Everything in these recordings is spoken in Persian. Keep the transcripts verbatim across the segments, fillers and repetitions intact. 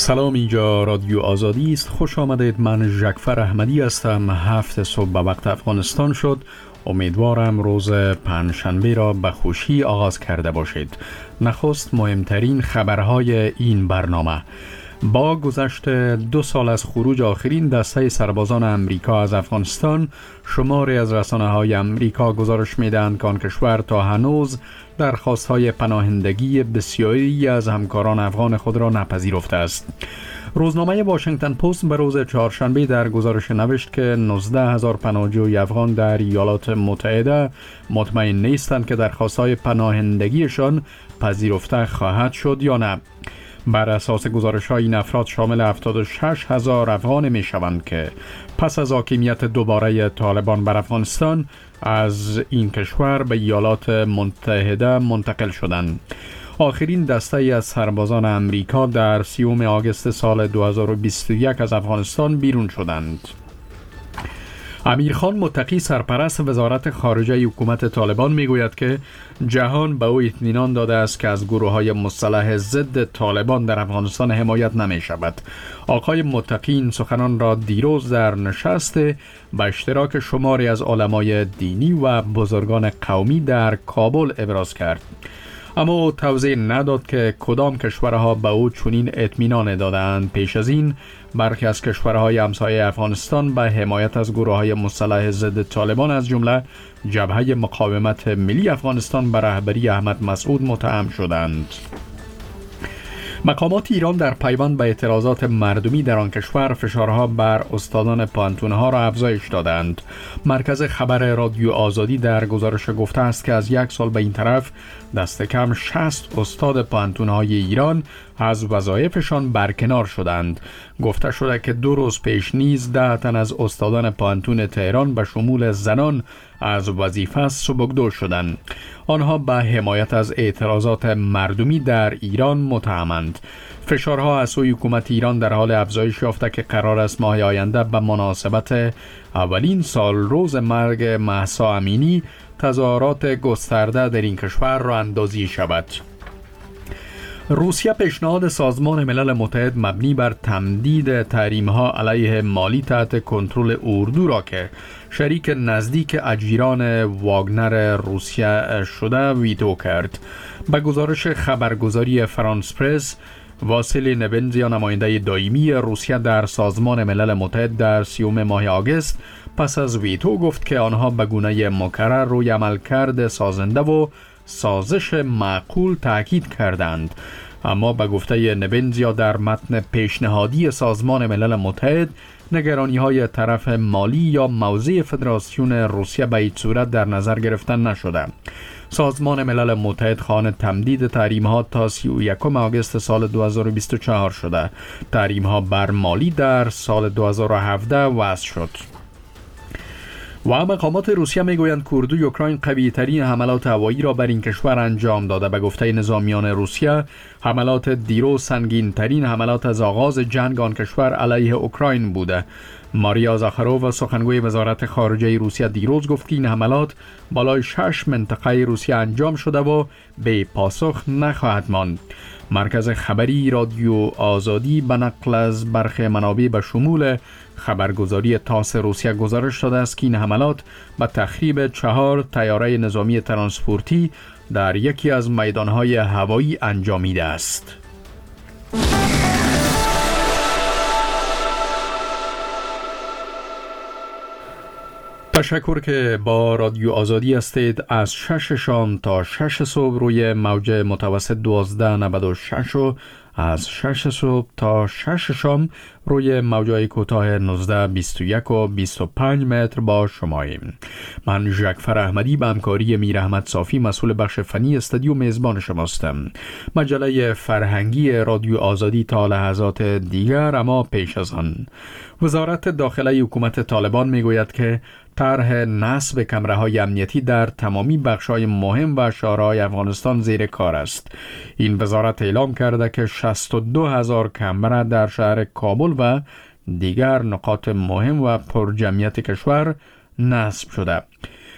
سلام، اینجا رادیو آزادی است. خوش آمدید. من ژکفر احمدی هستم. هفت صبح به وقت افغانستان شد. امیدوارم روز پنجشنبه را به خوشی آغاز کرده باشید. نخست مهمترین خبرهای این برنامه. با گذشت دو سال از خروج آخرین دسته سربازان امریکا از افغانستان، شماری از رسانه‌های امریکا گزارش می‌دهند که آن کشور تا هنوز درخواست‌های پناهندگی بسیاری از همکاران افغان خود را نپذیرفته است. روزنامه واشنگتن پست به روز چهارشنبه در گزارش نوشت که نوزده هزار پناهجوی افغان در ایالات متحده مطمئن نیستند که درخواست‌های پناهندگیشان پذیرفته خواهد شد یا نه. بر اساس گزارش‌های این افراد شامل هفتاد و شش هزار افغان می‌شوند که پس از حاکمیت دوباره طالبان بر افغانستان از این کشور به ایالات متحده منتقل شدند. آخرین دسته ای از سربازان امریکا در سیوم آگوست سال دو هزار و بیست و یک از افغانستان بیرون شدند. امیرخان متقی، سرپرست وزارت خارجه حکومت طالبان، میگوید که جهان به او اطمینان داده است که از گروه‌های مسلح ضد طالبان در افغانستان حمایت نمی شود. آقای متقی این سخنان را دیروز در نشست به اشتراک شماری از علمای دینی و بزرگان قومی در کابل ابراز کرد. اما او توضیح نداد که کدام کشورها به او چنین اطمینان دادند. پیش از این برخی از کشورهای همسایه افغانستان به حمایت از گروه‌های مسلح ضد طالبان از جمله جبهه مقاومت ملی افغانستان به رهبری احمد مسعود متهم شدند. مقامات ایران در پیوند به اعتراضات مردمی در آن کشور فشارها بر استادان پانتونها را افزایش دادند. مرکز خبر رادیو آزادی در گزارش گفته است که از یک سال به این طرف دست کم شصت استاد پانتونهای ایران از وظایفشان برکنار شدند. گفته شده که دو روز پیش نیز ده تن از استادان پانتون تهران به شمول زنان از وظیفه سبکدو شدند. آنها به حمایت از اعتراضات مردمی در ایران متهمند. فشارها از سوی حکومت ایران در حال افزایش یافته که قرار است ماه آینده به مناسبت اولین سال روز مرگ مهسا امینی تظاهرات گسترده در این کشور راه اندازی شود. روسیه پیشنهاد سازمان ملل متحد مبنی بر تمدید تحریم‌ها علیه مالی تحت کنترل اردو را که شریک نزدیک اجیران واگنر روسیه شده ویتو کرد. به گزارش خبرگزاری فرانس پرس، واسیلی نبنزیا، نماینده دائمی روسیه در سازمان ملل متحد، در سیوم ماه آگوست پس از ویتو گفت که آنها به گونه مکرر روی عملکرد سازنده و سازش معقول تاکید کردند. اما به گفته نبنزیا در متن پیشنهادی سازمان ملل متحد نگرانی‌های طرف مالی یا موضع فدراسیون روسیه به هیچ صورت در نظر گرفته نشده. سازمان ملل متحد خواهان تمدید تحریم‌ها تا سی و یکم آگوست سال دو هزار و بیست و چهار شده. تحریم‌ها بر مالی در سال دو هزار و هفده وضع شد. و مقامات روسیه میگویند که اردوی اوکراین قوی ترین حملات هوایی را بر این کشور انجام داده. به گفته نظامیان روسیه، حملات دیروز سنگین ترین حملات از آغاز جنگ آن کشور علیه اوکراین بوده. ماریا زاخارووا، سخنگوی وزارت خارجه روسیه، دیروز گفت که این حملات بالای شش منطقه روسیه انجام شده و به پاسخ نخواهد ماند. مرکز خبری رادیو آزادی به نقل از برخی منابع به شمول خبرگزاری تاس روسیه گزارش داده است که این حملات به تخریب چهار طیاره نظامی ترانسپورتی در یکی از میدانهای هوایی انجامیده است. تشکر که با رادیو آزادی هستید. از شش شام تا شش صبح روی موج متوسط دوازده نود و شش و از شش صبح تا شش شام روی موجای کوتاه نوزده بیست و یک و بیست و پنج متر با شماییم. من ژکفر احمدی به همکاری میر احمد صافی مسئول بخش فنی استودیو میزبان شماستم. مجله فرهنگی رادیو آزادی تا لحظات دیگر. اما پیش از آن، وزارت داخلی حکومت طالبان میگوید که طرح نصب کمره‌های امنیتی در تمامی بخش‌های مهم و شهرهای افغانستان زیر کار است. این وزارت اعلام کرده که شصت و دو هزار کمره در شهر کابل و دیگر نقاط مهم و پرجمعیت کشور نصب شده.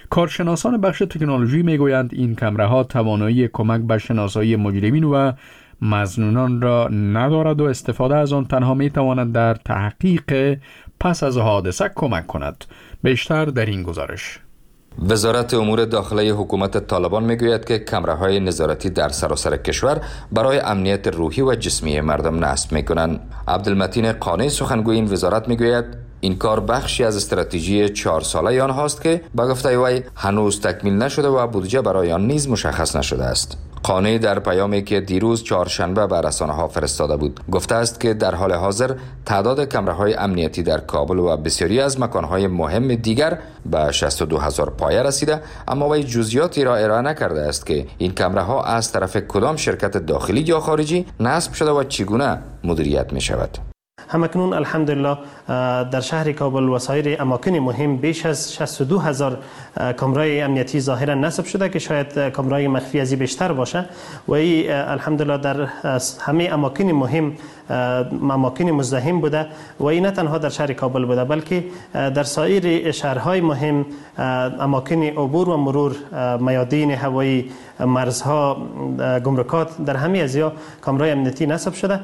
کارشناسان بخش تکنولوژی میگویند این کمره‌ها توانایی کمک به شناسایی مجرمین و مظنونان را ندارد و استفاده از آن تنها می تواند در تحقیق پس از حادثه کمک کند. بیشتر در این گزارش. وزارت امور داخلی حکومت طالبان میگوید که کامراهای نظارتی در سراسر کشور برای امنیت روحی و جسمی مردم نصب میکنند. عبدالمتین قانی سخنگوی این وزارت میگوید این کار بخشی از استراتژی چهار ساله آنهاست که به گفته وی هنوز تکمیل نشده و بودجه برای آن نیز مشخص نشده است. قانی در پیامی که دیروز چهارشنبه به رسانه‌ها فرستاده بود گفته است که در حال حاضر تعداد کامراهای امنیتی در کابل و بسیاری از مکانهای مهم دیگر به شصت و دو هزار پایه رسیده، اما وی جزئیاتی را ارائه نکرده است که این کامراها از طرف کدام شرکت داخلی یا خارجی نصب شده و چگونه مدیریت می شود. همکنون الحمدلله در شهر کابل و سایر اماکن مهم بیش از شصت و دو هزار کامرای امنیتی ظاهرا نصب شده که شاید کامرای مخفی ازی بیشتر باشه و این الحمدلله در همه اماکن مهم اماکن مزدحم بوده و این نه تنها در شهر کابل بوده بلکه در سایر شهرهای مهم اماکن عبور و مرور، میادین هوایی، مرزها، گمرکات، در همه ازیا کامرای امنیتی نصب شده.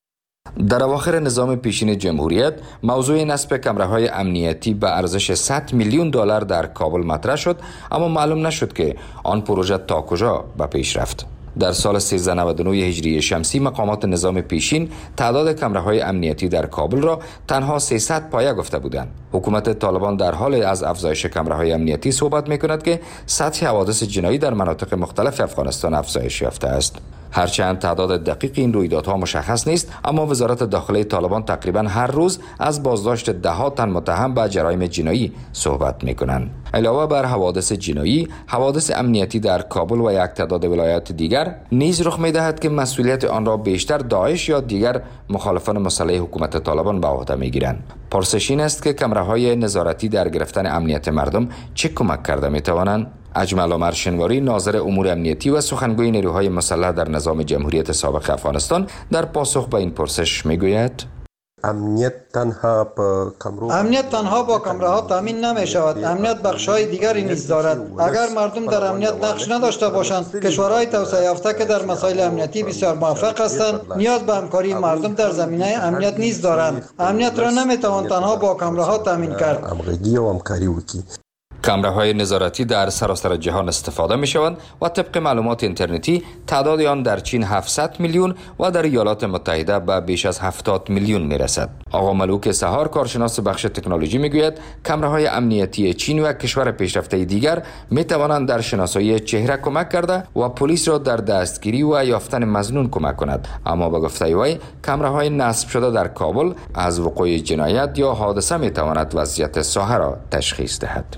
در اواخر نظام پیشین جمهوریت موضوع نصب کامراهای امنیتی به ارزش صد میلیون دلار در کابل مطرح شد، اما معلوم نشد که آن پروژه تا کجا به پیش رفت. در سال سیزده نود و نه هجری شمسی مقامات نظام پیشین تعداد کامراهای امنیتی در کابل را تنها سیصد پایه گفته بودند. حکومت طالبان در حال از افزایش کامراهای امنیتی صحبت می‌کند که سطح حوادث جنایی در مناطق مختلف افغانستان افزایش یافته است. هرچند تعداد دقیق این رویدادها مشخص نیست، اما وزارت داخلی طالبان تقریبا هر روز از بازداشت ده ها تن متهم به جرایم جنایی صحبت می‌کنند. علاوه بر حوادث جنایی، حوادث امنیتی در کابل و یک تعداد ولایات دیگر نیز رخ می‌دهد که مسئولیت آن را بیشتر داعش یا دیگر مخالفان مسلح حکومت طالبان به عهده می‌گیرند. پرسش این است که کامراهای نظارتی در گرفتن امنیت مردم چه کمک کرده می‌توانند؟ اجمل عمر شنواری، ناظر امور امنیتی و سخنگوی نیروهای مسلح در نظام جمهوریت سابق افغانستان، در پاسخ به این پرسش میگوید امنیت تنها با کامرو امنیت تنها با کامراها تامین نمی شود. امنیت بخش‌های دیگری نیز دارد. اگر مردم در امنیت نقش نداشته باشند، کشورهای توسعه یافته که در مسائل امنیتی بسیار موفق هستند نیاز به همکاری مردم در زمینه امنیت نیز دارند. امنیت را نمیتوان تنها با کامراها تامین کرد. همغږی و همکاری وکړي. کامراهای نظارتی در سراسر جهان استفاده می شوند و طبق معلومات اینترنتی تعداد آن در چین هفتصد میلیون و در ایالات متحده به بیش از هفتاد میلیون می رسد. آقا ملوک سهار، کارشناس بخش تکنولوژی می گوید کامراهای امنیتی چین و کشور پیشرفته دیگر می توانند در شناسایی چهره کمک کرده و پلیس را در دستگیری و یافتن مظنون کمک کند، اما به گفته وی کامراهای نصب شده در کابل از وقوع جنایت یا حادثه می تواند وضعیت ساحه را تشخیص دهد.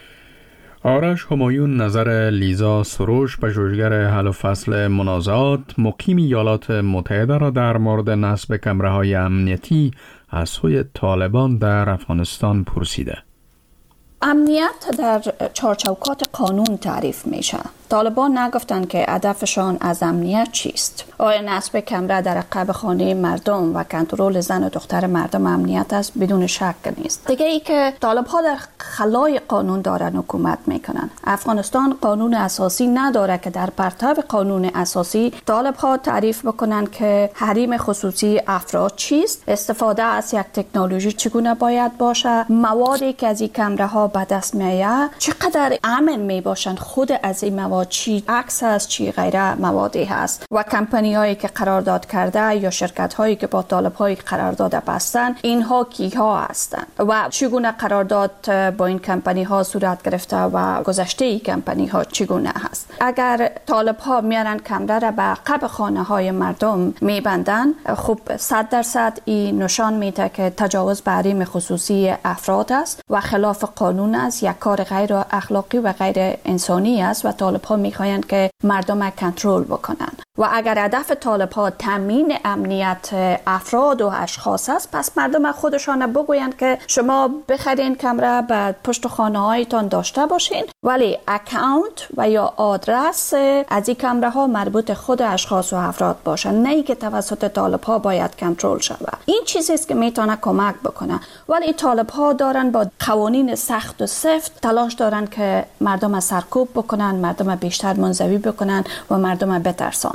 آرش همایون نظر لیزا سروش، پژوهشگر حل و فصل منازعات مقیم ایالات متحده را در مورد نصب کامراهای امنیتی از سوی طالبان در افغانستان پرسیده. امنیت در چارچوکات قانون تعریف میشه. طالبان نگفتن که هدفشان از امنیت چیست. آیا نصب کامرا در عقب خانه مردم و کنترل زن و دختر مردم امنیت است؟ بدون شک نیست. دیگه ای که طالب ها در خلای قانون دارن حکومت میکنن. افغانستان قانون اساسی نداره که در پرتو قانون اساسی طالب ها تعریف بکنن که حریم خصوصی افراد چیست، استفاده از یک تکنولوژی چگونه باید باشه، موادی که از این کامراها به دست میآید چقدر امن می باشند، خود از این مواد چی عکس است چی غیره موادی هست و کمپانی هایی که قرارداد کرده یا شرکت هایی که با طالب های قرارداد بستن اینها کیها هستند و چگونه قرارداد با این کمپانی ها صورت گرفته و گذشته این کمپانی ها چگونه هست. اگر طالب ها میارن کامرا را به عقب خانه های مردم میبندن، خب صد درصد این نشان میده که تجاوز به حریم خصوصی افراد است و خلاف قانون است، یک کار غیر اخلاقی و غیر انسانی است و طالب ها میخواین که مردم کنترل بکنن. و اگر هدف طالب ها تامین امنیت افراد و اشخاص است، پس مردم خودشان بگویند که شما بخرین کامرا به پشت خانه هایتان داشته باشین، ولی اکاونت و یا آدرس از این کامرا ها مربوط خود اشخاص و افراد باشن، نه ای که توسط طالب ها باید کنترل شود. این چیزی است که میتونه کمک بکنه، ولی طالب ها دارن با قوانین سخت و سفت تلاش دارن که مردم سرکوب بکنن، مردم بیشتر منزوی بکنن و مردم بترسانن.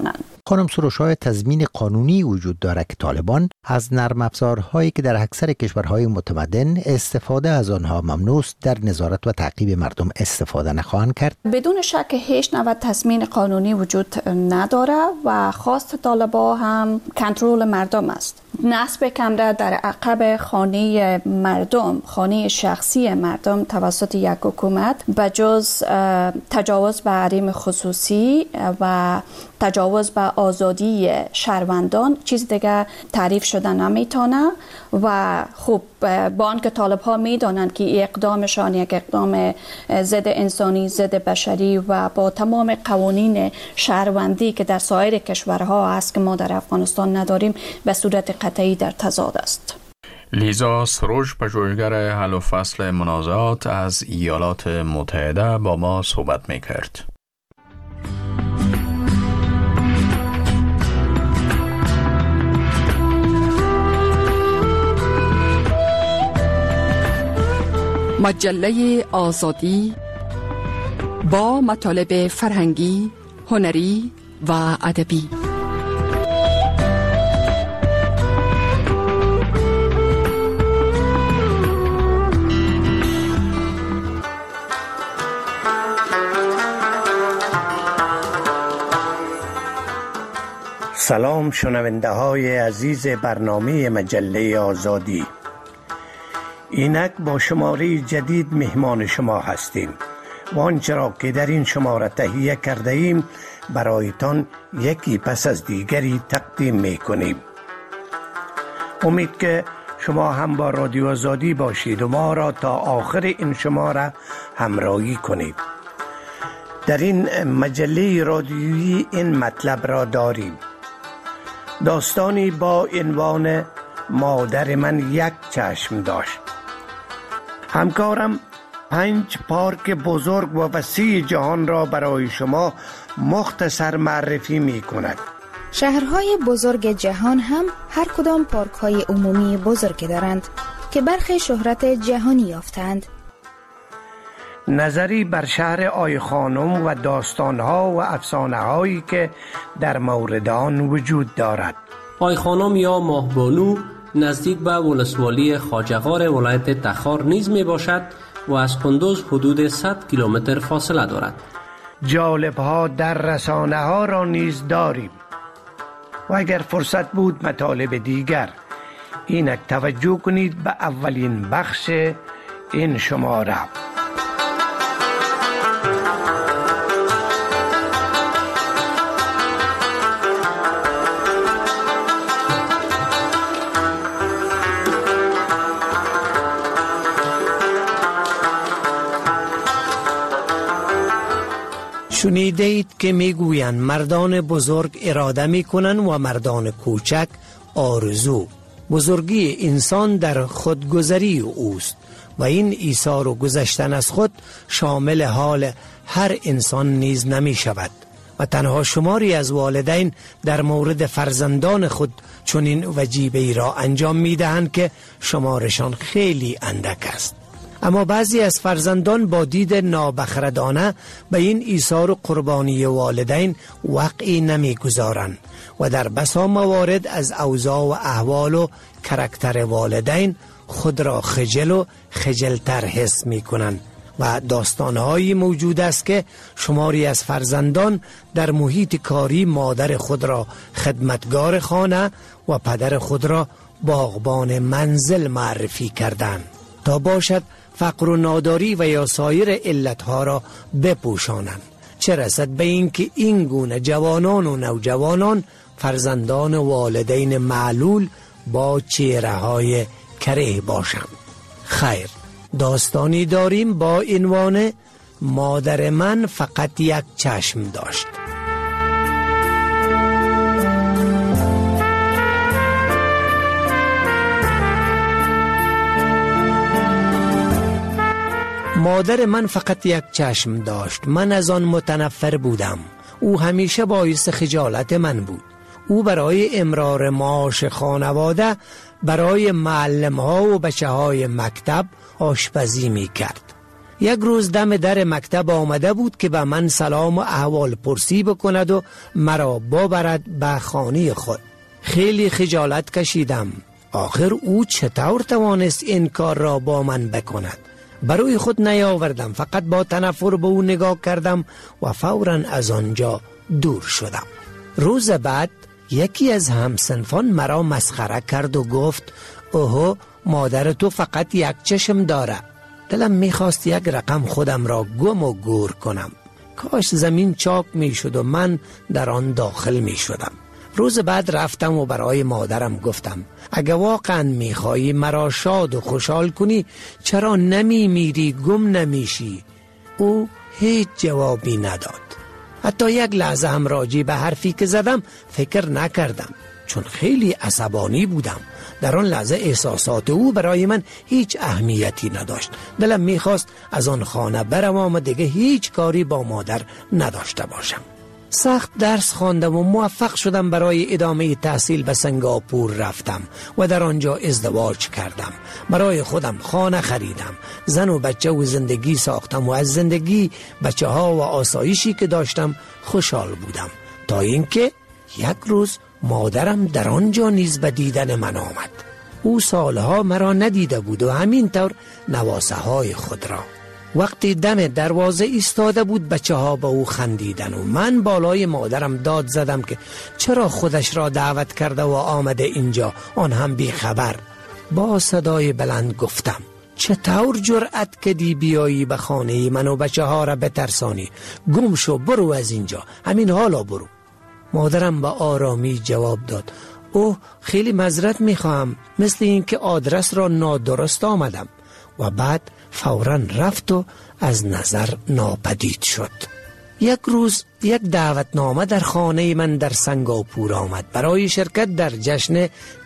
خانم سروش‌های تضمین قانونی وجود دارد که طالبان از نرم افزارهایی که در اکثر کشورهای متمدن استفاده از آنها ممنوع است در نظارت و تعقیب مردم استفاده نخواهند کرد؟ بدون شک هیچ نوع تضمین قانونی وجود نداره و خواست طالبان هم کنترل مردم است. نصب کمره در عقب خانه مردم، خانه شخصی مردم توسط یک حکومت بجز تجاوز به حریم خصوصی و تجاوز به آزادی شهروندان چیز دیگه تعریف شده نمیتونه و خب با آنکه طالب ها میدانند که اقدامشان یک اقدام ضد انسانی، ضد بشری و با تمام قوانین شهروندی که در سایر کشورها هست که ما در افغانستان نداریم به صورت قطعی در تضاد است. لیزا سروش، پژوهشگر حل و فصل منازعات از ایالات متحده، با ما صحبت میکرد. مجله آزادی با مطالب فرهنگی، هنری و ادبی. سلام شنونده های عزیز برنامه مجله آزادی. اینک با شماره جدید مهمان شما هستیم و آنچه را که در این شماره تهیه کرده ایم برایتان یکی پس از دیگری تقدیم می کنیم. امید که شما هم با رادیو آزادی باشید و ما را تا آخر این شماره همراهی کنید. در این مجله رادیویی این مطلب را داریم: داستانی با عنوان مادر من یک چشم داشت. همکارم پنج پارک بزرگ و وسیع جهان را برای شما مختصر معرفی می کند. شهرهای بزرگ جهان هم هر کدام پارک های عمومی بزرگ دارند که برخی شهرت جهانی یافتند. نظری بر شهر آی خانم و داستانها و افسانه هایی که در مورد آن وجود دارد. آی خانم یا ماهبانو نزدیک به ولسوالی خواجه‌غار ولایت تخار نیز می باشد و از کندوز حدود صد کیلومتر فاصله دارد. جالب ها در رسانه ها را نیز داریم و اگر فرصت بود مطالب دیگر. اینک توجه کنید به اولین بخش این شماره. شنیده اید که میگویند مردان بزرگ اراده میکنند و مردان کوچک آرزو. بزرگی انسان در خودگذری اوست و این ایثار و گذشتن از خود شامل حال هر انسان نیز نمی شود و تنها شماری از والدین در مورد فرزندان خود چنین وجیبه‌ای را انجام میدهند که شمارشان خیلی اندک است. اما بعضی از فرزندان با دید نابخردانه به این ایثار و قربانی والدین وقعی نمیگذارند و در بسا موارد از اوضاع و احوال و کرکتر والدین خود را خجل و خجلتر حس می کنند و داستانهایی موجود است که شماری از فرزندان در محیط کاری مادر خود را خدمتگار خانه و پدر خود را باغبان منزل معرفی کردند تا باشد فقر و ناداری و یا سایر علتها را بپوشانند، چه رسد به این که این گونه جوانان و نوجوانان فرزندان والدین معلول با چهره های کره باشند. خیر، داستانی داریم با عنوان مادر من فقط یک چشم داشت. مادر من فقط یک چشم داشت. من از آن متنفر بودم. او همیشه باعث خجالت من بود. او برای امرار معاش خانواده برای معلم ها و بچه های مکتب آشپزی می کرد. یک روز دم در مکتب آمده بود که به من سلام و احوال پرسی بکند و مرا ببرد به خانه خود. خیلی خجالت کشیدم. آخر او چطور توانست این کار را با من بکند؟ برای خود نیاوردم، فقط با تنفر به او نگاه کردم و فوراً از آنجا دور شدم. روز بعد یکی از همسنفان مرا مسخره کرد و گفت اوه مادر تو فقط یک چشم داره. دلم میخواست یک رقم خودم را گم و گور کنم. کاش زمین چاک میشد و من در آن داخل میشدم. روز بعد رفتم و برای مادرم گفتم اگه واقعا میخوایی مرا شاد و خوشحال کنی چرا نمی میری گم نمیشی؟ او هیچ جوابی نداد. حتی یک لحظه هم راجع به حرفی که زدم فکر نکردم، چون خیلی عصبانی بودم. در آن لحظه احساسات او برای من هیچ اهمیتی نداشت. دلم میخواست از آن خانه بروم و دیگه هیچ کاری با مادر نداشته باشم. سخت درس خواندم و موفق شدم. برای ادامه تحصیل به سنگاپور رفتم و در آنجا ازدواج کردم. برای خودم خانه خریدم، زن و بچه و زندگی ساختم و از زندگی، بچه ها و آسایشی که داشتم خوشحال بودم، تا اینکه یک روز مادرم در آنجا نیز به دیدن من آمد. او سالها مرا ندیده بود و همینطور نواسه های خود را. وقتی دم دروازه ایستاده بود بچه ها به او خندیدن و من بالای مادرم داد زدم که چرا خودش را دعوت کرده و آمده اینجا، آن هم بی خبر. با صدای بلند گفتم چطور جرأت کردی بیایی به خانه من و بچه ها را بترسانی؟ گم شو، برو از اینجا، همین حالا برو. مادرم با آرامی جواب داد اوه خیلی معذرت میخواهم، مثل این که آدرس را نادرست آمدم، و بعد فوراً رفت و از نظر ناپدید شد. یک روز یک دعوتنامه در خانه من در سنگاپور آمد برای شرکت در جشن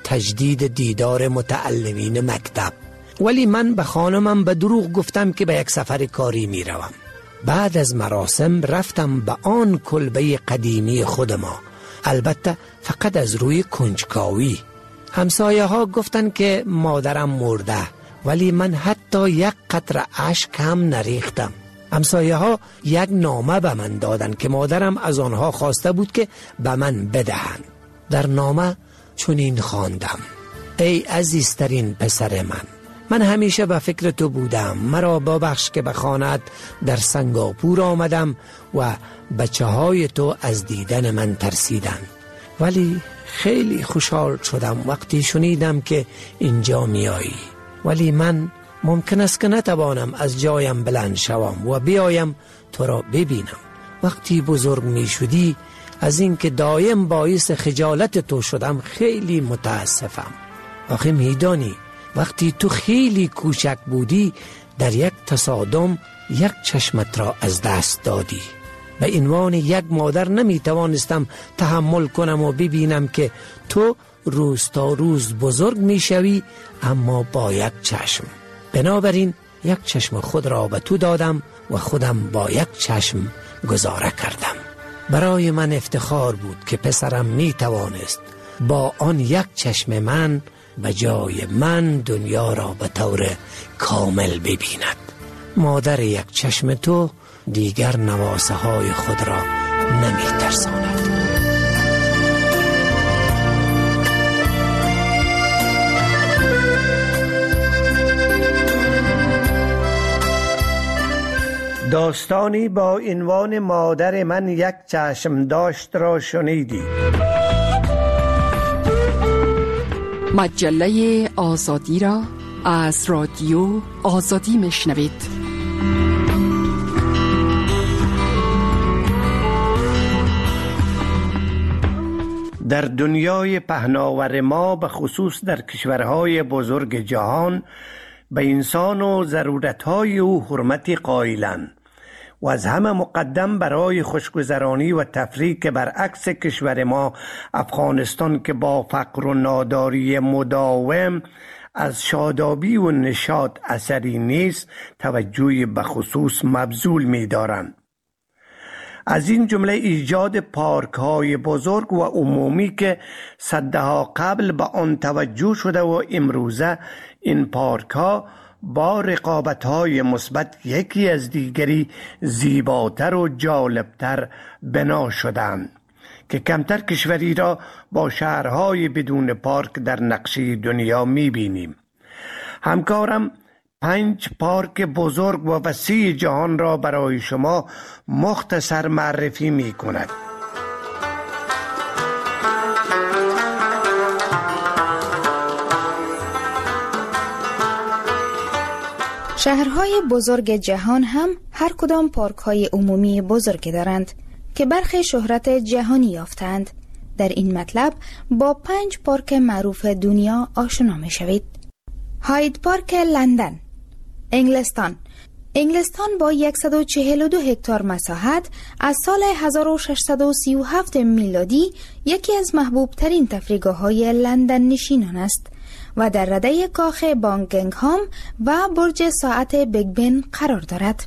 تجدید دیدار متعلمین مکتب، ولی من به خانمم به دروغ گفتم که به یک سفر کاری می روم. بعد از مراسم رفتم به آن کلبه قدیمی خود ما، البته فقط از روی کنجکاوی. همسایه ها گفتن که مادرم مرده، ولی من حتی یک قطره اشک هم نریختم. همسایه ها یک نامه به من دادن که مادرم از آنها خواسته بود که به من بدهند. در نامه چنین خواندم: ای عزیزترین پسر من، من همیشه به فکر تو بودم. مرا ببخش که به خانه‌ات در سنگاپور آمدم و بچه های تو از دیدن من ترسیدن، ولی خیلی خوشحال شدم وقتی شنیدم که اینجا میایی. ولی من ممکن است که نتوانم از جایم بلند شوم و بیایم تو را ببینم. وقتی بزرگ می شدی از اینکه دایم باعث خجالت تو شدم خیلی متاسفم. آخه میدانی وقتی تو خیلی کوچک بودی در یک تصادم یک چشمت را از دست دادی. به عنوان یک مادر نمی توانستم تحمل کنم و ببینم که تو روز تا روز بزرگ می شوی اما با یک چشم. بنابراین یک چشم خود را به تو دادم و خودم با یک چشم گذاره کردم. برای من افتخار بود که پسرم می توانست با آن یک چشم من به جای من دنیا را به طور کامل ببیند. مادر یک چشم تو دیگر نواسه های خود را نمی ترساند. داستانی با عنوان مادر من یک چشم داشت را شنیدی. مجله آزادی را از رادیو آزادی میشنوید. در دنیای پهناور ما به خصوص در کشورهای بزرگ جهان به انسان و ضرورتهای او حرمتی قائلند و از همه مقدم برای خوشگذرانی و تفریح که برعکس کشور ما افغانستان که با فقر و ناداری مداوم از شادابی و نشاط اثری نیست توجهی به خصوص مبذول می دارند. از این جمله ایجاد پارک های بزرگ و عمومی که صدها قبل به آن توجه شده و امروزه این پارک ها با رقابت‌های مثبت یکی از دیگری زیباتر و جالبتر بنا شدند که کمتر کشوری را با شهرهای بدون پارک در نقشه دنیا می‌بینیم. همکارم پنج پارک بزرگ و وسیع جهان را برای شما مختصر معرفی می‌کند. شهرهای بزرگ جهان هم هر کدام پارک‌های عمومی بزرگ دارند که برخی شهرت جهانی یافتند. در این مطلب با پنج پارک معروف دنیا آشنا می‌شوید. هاید پارک لندن، انگلستان. انگلستان با صد و چهل و دو هکتار مساحت از سال هزار و ششصد و سی و هفت میلادی یکی از محبوب ترین تفریحگاه‌های لندن نشینان است و در رده کاخ بانگینگهام و برج ساعت بیگ بن قرار دارد.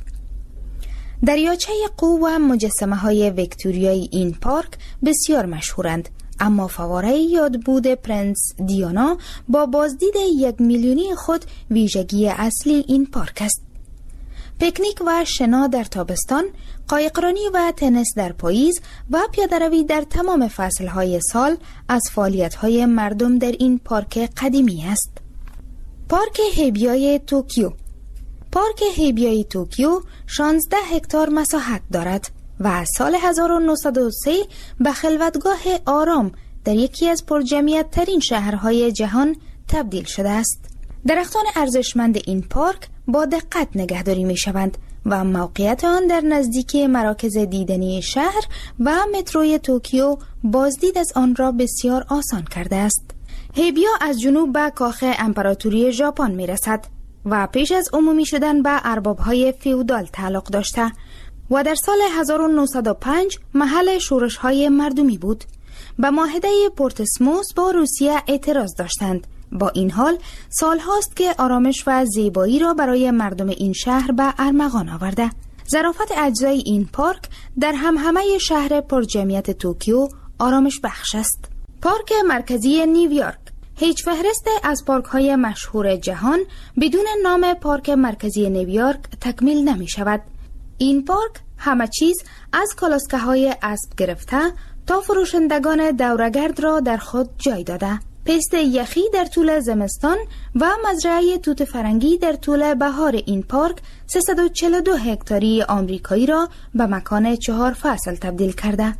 دریاچه قو و مجسمه های ویکتوریایی این پارک بسیار مشهورند، اما فواره یادبود پرنس دیانا با بازدید یک میلیونی خود ویژگی اصلی این پارک است. پیکنیک و شنا در تابستان، قایقرانی و تنیس در پاییز و پیاده‌روی در تمام فصل‌های سال از فعالیت‌های مردم در این پارک قدیمی است. پارک هیبیای توکیو. پارک هیبیای توکیو شانزده هکتار مساحت دارد و از سال هزار و نهصد و سه به خلوتگاه آرام در یکی از پرجمعیت ترین شهرهای جهان تبدیل شده است. درختان ارزشمند این پارک با دقت نگهداری می شوند و موقعیت آن در نزدیکی مراکز دیدنی شهر و متروی توکیو بازدید از آن را بسیار آسان کرده است. هیبیا از جنوب به کاخ امپراتوری ژاپن می رسد و پیش از عمومی شدن به ارباب‌های فیودال تعلق داشته و در سال هزار و نهصد و پنج محل شورش‌های مردمی بود. به معاهده پورتسموس با روسیه اعتراض داشتند. با این حال سال هاست که آرامش و زیبایی را برای مردم این شهر به ارمغان آورده. ظرافت اجزای این پارک در همهمه شهر پرجمعیت توکیو آرامش بخش است. پارک مرکزی نیویورک. هیچ فهرست از پارک های مشهور جهان بدون نام پارک مرکزی نیویورک تکمیل نمی شود. این پارک همه چیز از کالاسکه های اسب گرفته تا فروشندگان دورگرد را در خود جای داده. پیست یخی در طول زمستان و مزرعه توت فرنگی در طول بهار این پارک سیصد و چهل و دو هکتاری آمریکایی را به مکان چهار فصل تبدیل کرده.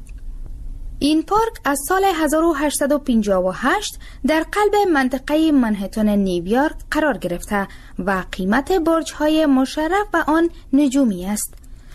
این پارک از سال هزار و هشتصد و پنجاه و هشت در قلب منطقه منهتن نیویورک قرار گرفته و قیمت برج‌های مشرف به آن نجومی است.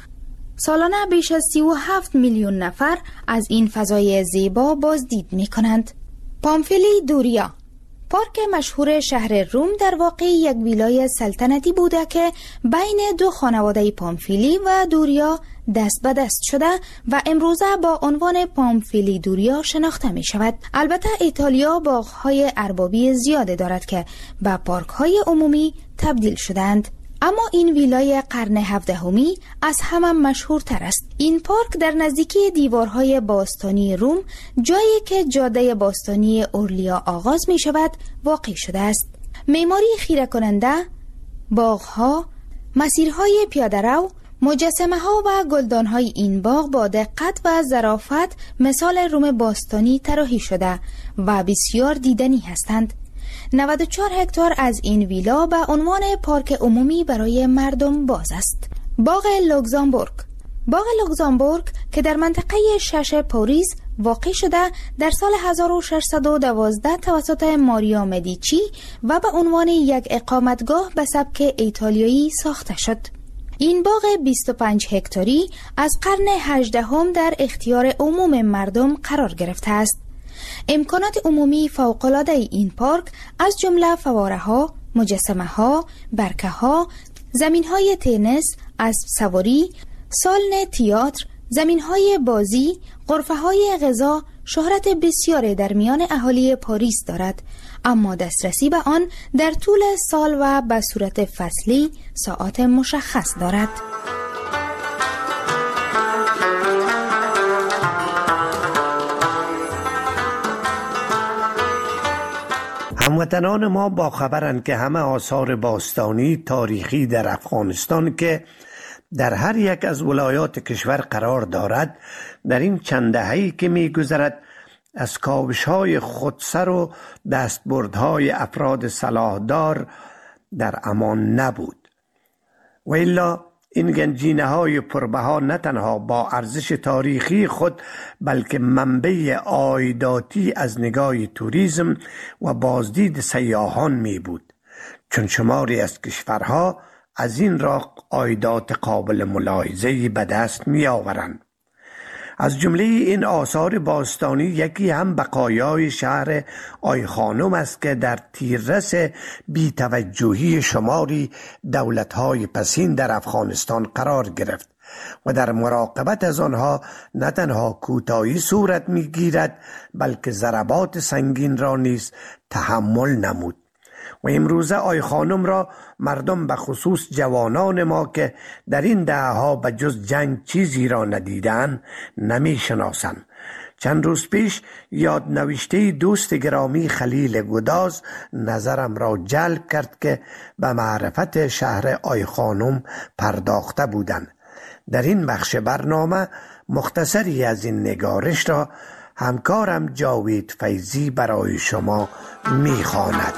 سالانه بیش از سی و هفت میلیون نفر از این فضای زیبا بازدید می کنند. پامفیلی دوریا. پارک مشهور شهر روم در واقع یک ویلای سلطنتی بوده که بین دو خانواده پامفیلی و دوریا دست به دست شده و امروزه با عنوان پامفیلی دوریا شناخته می شود. البته ایتالیا باغ‌های اربابی زیاده دارد که به پارک‌های عمومی تبدیل شدند. اما این ویلای قرن هفدهمی از همه مشهورتر است. این پارک در نزدیکی دیوارهای باستانی روم، جایی که جاده باستانی اورلیا آغاز می شود، واقع شده است. معماری خیره کننده، باغ‌ها، مسیرهای پیاده‌رو، مجسمه ها و گلدان های این باغ با دقت و ظرافت مثال روم باستانی طراحی شده و بسیار دیدنی هستند. نود و چهار هکتار از این ویلا به عنوان پارک عمومی برای مردم باز است. باغ لوکزامبورگ. باغ لوکزامبورگ که در منطقه شش پاریس واقع شده در سال هزار و ششصد و دوازده توسط ماریا مدیچی و به عنوان یک اقامتگاه به سبک ایتالیایی ساخته شد. این باغ بیست و پنج هکتاری از قرن هجدهم در اختیار عموم مردم قرار گرفته است. امکانات عمومی فوق‌العاده این پارک از جمله فواره‌ها، مجسمه‌ها، برکه‌ها، زمین‌های تنیس، اسب سواری، سالن تئاتر، زمین‌های بازی، غرفه‌های غذا شهرت بسیاری در میان اهالی پاریس دارد، اما دسترسی به آن در طول سال و به صورت فصلی ساعات مشخص دارد. هموطنان ما با خبرند که همه آثار باستانی تاریخی در افغانستان که در هر یک از ولایات کشور قرار دارد در این چند دهه‌ای که می‌گذرد از کاوش‌های خودسر و دستبردهای افراد صلاحدار در امان نبود. و الا این گنجینه‌های پربها نه تنها با ارزش تاریخی خود بلکه منبع عایداتی از نگاه توریسم و بازدید سیاحان می بود، چون شماری از کشورها از این راه عایدات قابل ملاحظه‌ای به دست می آورند. از جمله این آثار باستانی یکی هم بقایای شهر آیخانم است که در تیررس بی‌توجهی شماری دولت‌های پسین در افغانستان قرار گرفت و در مراقبت از آنها نه تنها کوتاهی صورت می‌گیرد بلکه ضربات سنگین را نیز تحمل نمود. و امروزه آیخانم را مردم به خصوص جوانان ما که در این دهه‌ها به جز جنگ چیزی را ندیدند نمی شناسند. چند روز پیش یادنوشته دوست گرامی خلیل گداز نظرم را جلب کرد که به معرفت شهر آیخانم پرداخته بودند. در این بخش برنامه مختصری از این نگارش را همکارم جاوید فیضی برای شما می‌خواند.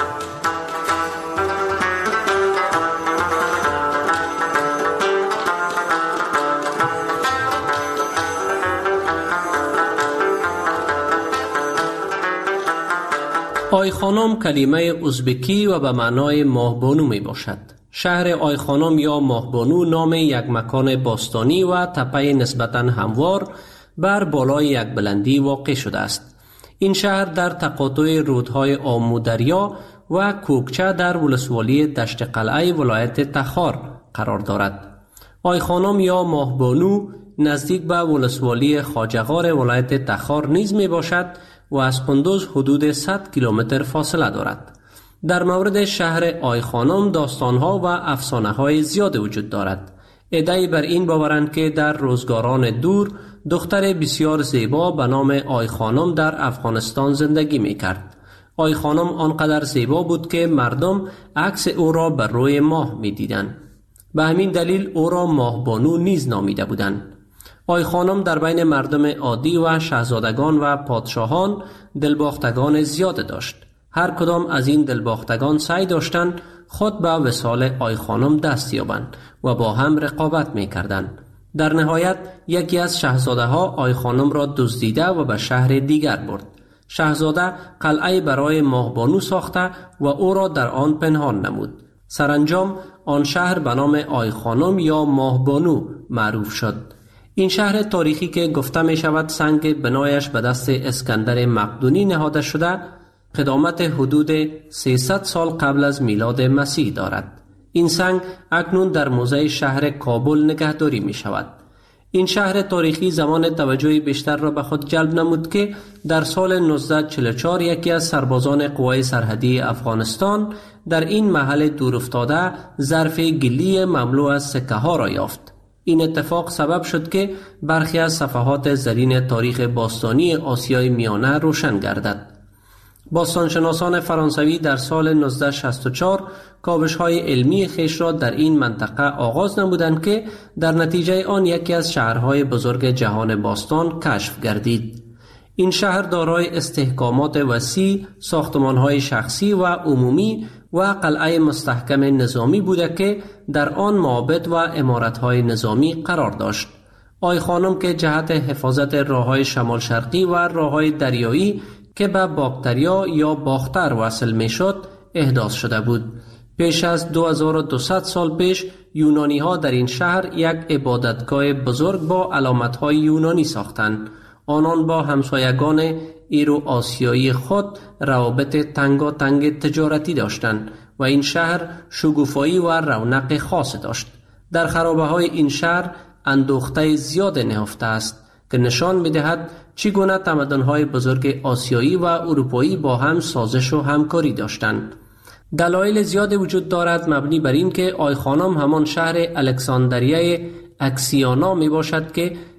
آیخانم کلمه ازبکی و به معنای ماهبانو می باشد. شهر آیخانم یا ماهبانو نام یک مکان باستانی و تپه نسبتاً هموار بر بالای یک بلندی واقع شده است. این شهر در تقاطع رودهای آمو دریا و کوکچه در ولسوالی دشت قلعه ولایت تخار قرار دارد. آیخانم یا ماهبانو نزدیک به ولسوالی خواجه‌غار ولایت تخار نیز می باشد و از قندوز حدود صد کیلومتر فاصله دارد. در مورد شهر آیخانم داستانها و افسانه‌های زیاد وجود دارد. ادعای بر این باورند که در روزگاران دور دختر بسیار زیبا به نام آیخانم در افغانستان زندگی می کرد. آیخانم آنقدر زیبا بود که مردم عکس او را بر روی ماه می دیدند. به همین دلیل او را ماهبانو نیز نامیده بودند. آیخانم در بین مردم عادی و شاهزادگان و پادشاهان دلباختگان زیاد داشت. هر کدام از این دلباختگان سعی داشتند خود به وصال آیخانم دست یابند و با هم رقابت می کردند. در نهایت یکی از شاهزاده ها آیخانم را دزدیده و به شهر دیگر برد. شاهزاده قلعه برای ماهبانو ساخته و او را در آن پنهان نمود. سرانجام آن شهر به نام آیخانم یا ماهبانو معروف شد. این شهر تاریخی که گفته می شود سنگ بنایش به دست اسکندر مقدونی نهاده شده، قدامت حدود سیصد سال قبل از میلاد مسیح دارد. این سنگ اکنون در موزه شهر کابل نگهداری می شود. این شهر تاریخی زمان توجه بیشتر را به خود جلب نمود که در سال نوزده چهل و چهار یکی از سربازان قوای سرحدی افغانستان در این محل دورافتاده ظرف گلی مملو از سکه ها را یافت. این اتفاق سبب شد که برخی از صفحات زرین تاریخ باستانی آسیای میانه روشن گردد. باستانشناسان فرانسوی در سال نوزده شصت و چهار کاوش‌های علمی خیش را در این منطقه آغاز نمودند که در نتیجه آن یکی از شهرهای بزرگ جهان باستان کشف گردید. این شهر دارای استحکامات وسیع، ساختمان‌های شخصی و عمومی و قلعه مستحکم نظامی بوده که در آن معابد و عمارت‌های نظامی قرار داشت. آیخانم که جهت حفاظت راه‌های شمال شرقی و راه‌های دریایی که به باکتریا یا باختر وصل می شد احداث شده بود. پیش از دو هزار و دویست سال پیش یونانی ها در این شهر یک عبادتگاه بزرگ با علامت های یونانی ساختند. آنان با همسایگان ایرو آسیایی خود روابط تنگاتنگ تجارتی داشتند و این شهر شگوفایی و رونق خاص داشت. در خرابه های این شهر اندوخته زیاد نهفته است که نشان می‌دهد چگونه تمدن‌های بزرگ آسیایی و اروپایی با هم سازش و همکاری داشتند. دلایل زیاد وجود دارد مبنی بر این که آیخانم همان شهر الکساندریه اکسیانا می باشد که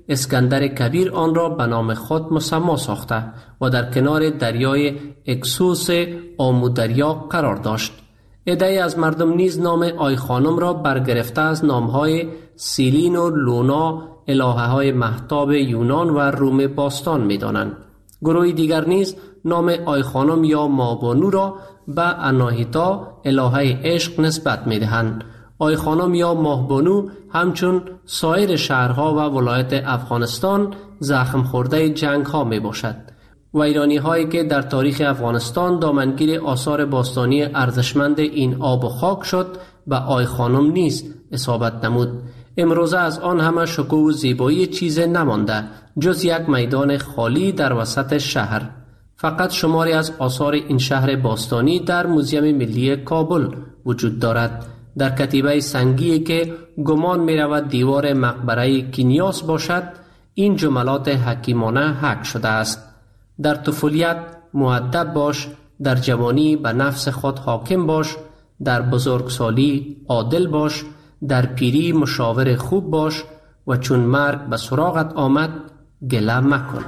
اسکندر کبیر آن را به نام خود مسمی ساخته و در کنار دریای اکسوس آمودریا قرار داشت. عده‌ای از مردم نیز نام آی خانم را برگرفته از نامهای سیلین و لونا، الهه‌های مهتاب یونان و روم باستان می دانند. گروه دیگر نیز نام آی خانم یا مابانو را به اناهیتا، الهه عشق، نسبت می دهند. آی خانم یا ماهبانو همچون سایر شهرها و ولایت افغانستان زخم خورده جنگ ها می باشد و ایرانی هایی که در تاریخ افغانستان دامنگیر آثار باستانی ارزشمند این آب و خاک شد به آی خانم نیز اصابت نمود. امروزه از آن همه شکوه و زیبایی چیز نمانده جز یک میدان خالی در وسط شهر. فقط شماری از آثار این شهر باستانی در موزیم ملی کابل وجود دارد. در کتیبه سنگی که گمان می رود دیوار مقبره کینیاس باشد این جملات حکیمانه حک شده است: در طفولیت مؤدب باش، در جوانی به نفس خود حاکم باش، در بزرگسالی عادل باش، در پیری مشاور خوب باش و چون مرگ به سراغت آمد گله مکن.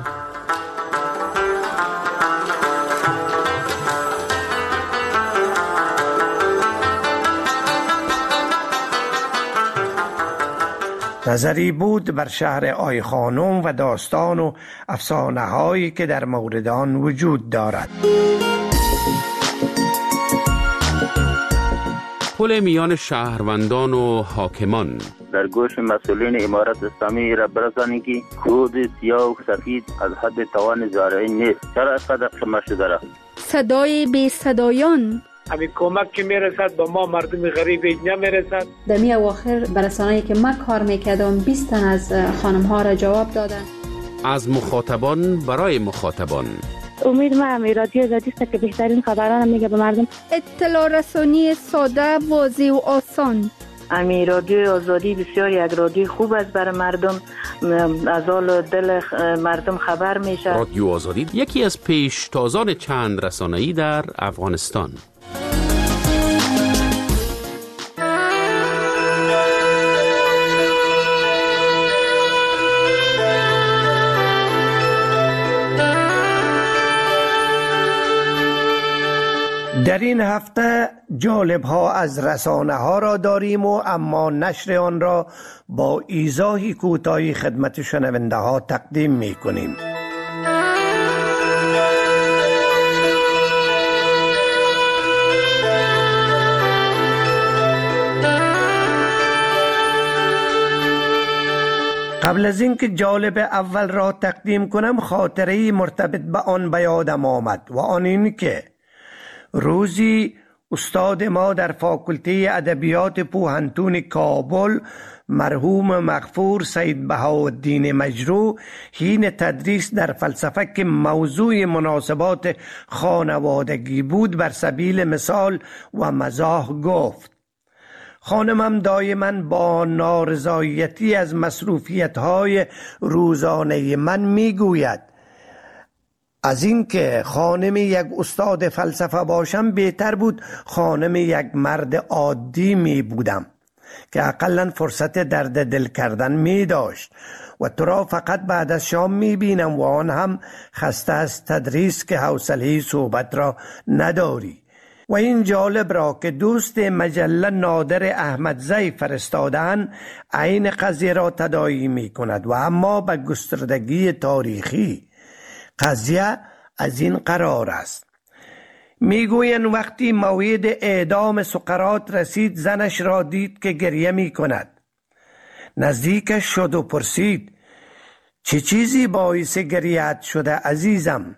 نظری بود بر شهر آی خانم و داستان و افسانه هایی که در مورد آن وجود دارد. پل میان شهروندان و حاکمان. در گوش مسئولین امارت اسلامی را برسانید که کود سیاه و سفید از حد توان زارعی نیست. چرا اینقدر خمه شده رفت؟ صدای بی صدایان. همین کمک که میرسد به ما مردم غریب نمیرسد. در می اواخر برسانه‌ای که من کار میکردم بیست تن از خانم ها را جواب دادن. از مخاطبان برای مخاطبان. امید ما همی رادیو آزادی است که بهترین خبران میگه به مردم. اطلاع رسانی ساده، واضح و آسان. امی رادیو آزادی بسیار یک رادیو خوب است برای مردم، از حال دل مردم خبر میشه. رادیو آزادی یکی از پیشتازان چند رسانه‌ای در افغانستان. در این هفته جالب ها از رسانه ها را داریم و اما نشر آن را با ایضاحی کوتاهی خدمت شنونده ها تقدیم می کنیم. قبل از اینکه جالب اول را تقدیم کنم خاطره‌ای مرتبط به آن به یادم آمد و آن این که روزی استاد ما در فاکولته ادبیات پوهنتون کابل مرحوم مغفور سید بهاءالدین مجروح حین تدریس در فلسفه که موضوع مناسبات خانوادگی بود بر سبیل مثال و مزاح گفت: خانمم دائما با نارضایتی از مصروفیت‌های روزانه من میگوید از اینکه خانم یک استاد فلسفه باشم بهتر بود خانم یک مرد عادی می بودم که اقلا فرصت درد دل کردن می داشت و تو را فقط بعد از شام می بینم و آن هم خسته از تدریس که حوصله صحبت را نداری. و این جالب را که دوست مجله نادر احمدزی فرستادن عین قضیه را تداعی می کند و اما به گستردگی تاریخی. قضیه از این قرار است: میگویند وقتی موعد اعدام سقراط رسید زنش را دید که گریه می کند. نزدیکش شد و پرسید: چه چیزی باعث گریه‌ات شده عزیزم؟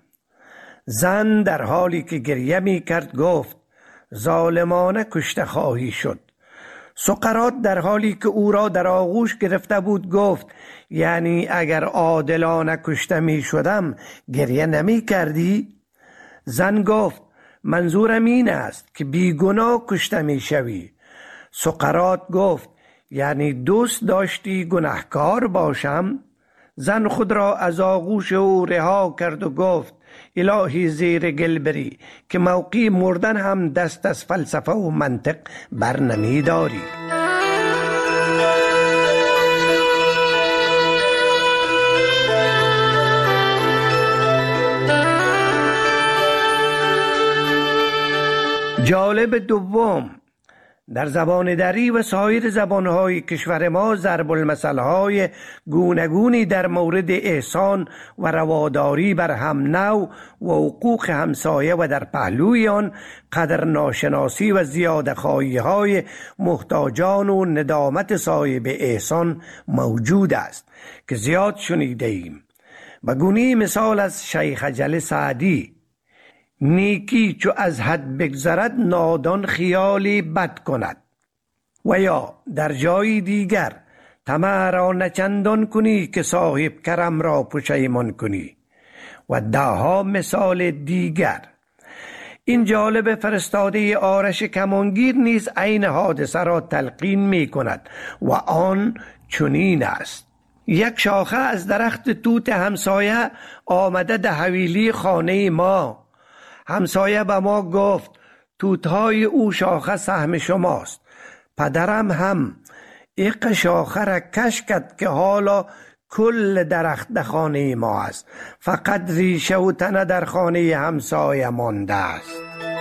زن در حالی که گریه می کرد گفت: ظالمانه کشته خواهی شد. سقراط در حالی که او را در آغوش گرفته بود گفت: یعنی اگر عادلانه کشته می شدم گریه نمی کردی؟ زن گفت: منظورم این است که بیگناه کشته می شوی. سقراط گفت: یعنی دوست داشتی گناهکار باشم؟ زن خود را از آغوش او رها کرد و گفت: الهی زیر گل بری که موقع مردن هم دست از فلسفه و منطق بر نمی داری. جالب دوم، در زبان دری و سایر زبانهای کشور ما ضرب المثلهای گوناگونی در مورد احسان و رواداری بر هم نوع و حقوق همسایه و در پهلوی آن قدر ناشناسی و زیاده خواهی های محتاجان و ندامت صاحب احسان موجود است که زیاد شنیده ایم. بگونی مثال از شیخ اجل سعدی: نیکی چو از حد بگذرد نادان خیالی بد کند. و یا در جای دیگر: طمع را نچندان کنی که صاحب کرم را پشیمان کنی. و دهها مثال دیگر. این جالب فرستاده آرش کمانگیر نیز عین حادثه را تلقین می کند و آن چنین است: یک شاخه از درخت توت همسایه آمده ده حویلی خانه ما. همسایه به ما گفت توتهای او شاخه سهم شماست. پدرم هم ایق شاخه را کش کرد که حالا کل درخت در خانه ما است، فقط ریشه و تنه در خانه همسایه مانده است.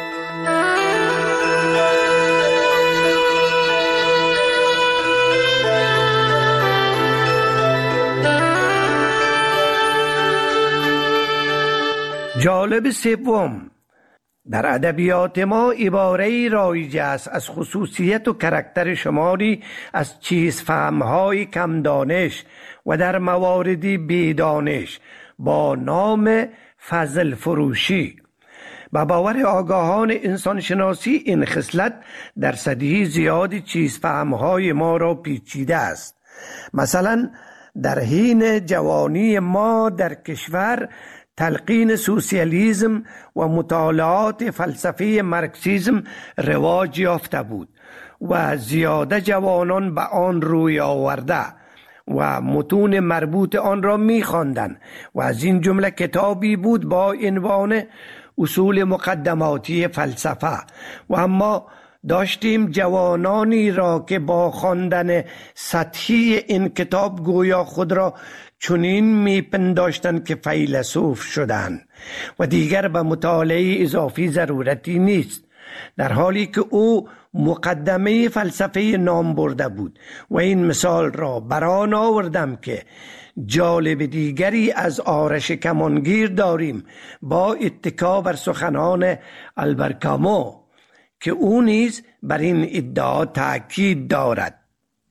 جالب سوم، در ادبیات ما عباره‌ای رایج است از خصوصیت و کرکتر شماری از چیز فهم‌های کم دانش و در مواردی بیدانش با نام فضل فروشی. به باور آگاهان انسانشناسی این خصلت در سطح زیاد چیز فهم‌های ما را پیچیده است. مثلا در حین جوانی ما در کشور تلقین سوسیالیسم و مطالعات فلسفه مارکسیسم رواج یافته بود و زیاده جوانان به آن روی آورده و متون مربوط آن را می خواندند و از این جمله کتابی بود با عنوان اصول مقدماتی فلسفه. و اما داشتیم جوانانی را که با خواندن سطحی این کتاب گویا خود را چنین میپنداشتند که فیلسوف شدند و دیگر به مطالعه اضافی ضرورتی نیست، در حالی که او مقدمه فلسفه نام برده بود. و این مثال را بران آوردم که جالب دیگری از آرش کمانگیر داریم با اتکا بر سخنان آلبر کامو که او نیز بر این ادعا تأکید دارد.